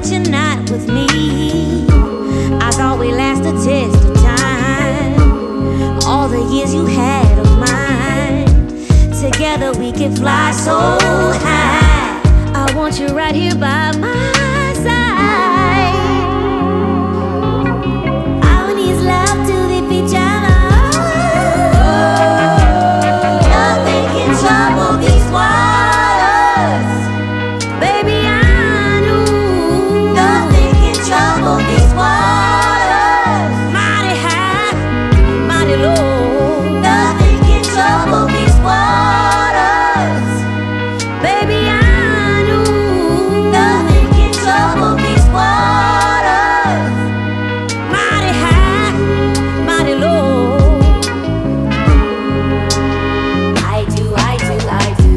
but you're not with me. I thought we last the test of time. All the years you had of mine, together we can fly so high. I want you right here by my side. All we need is love to live each other. Nothing can trouble these waters. Baby, I know nothing can trouble these waters. Mighty high, mighty low. Nothing can trouble these waters. Baby, I know nothing can trouble these waters. Mighty high, mighty low. I do, I do, I do.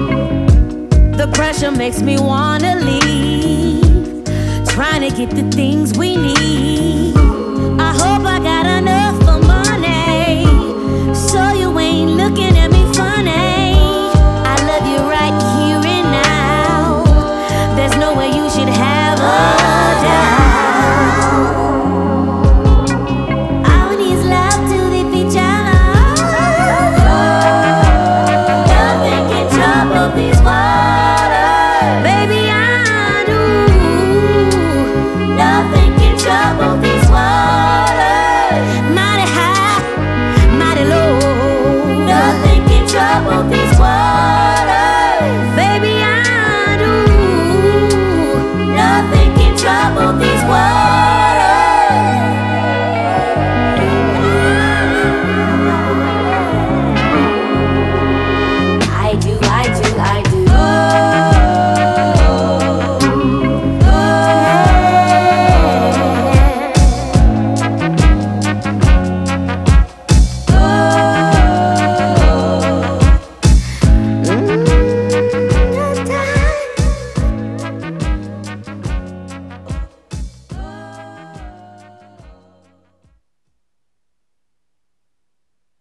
The pressure makes me wanna leave, trying to get the things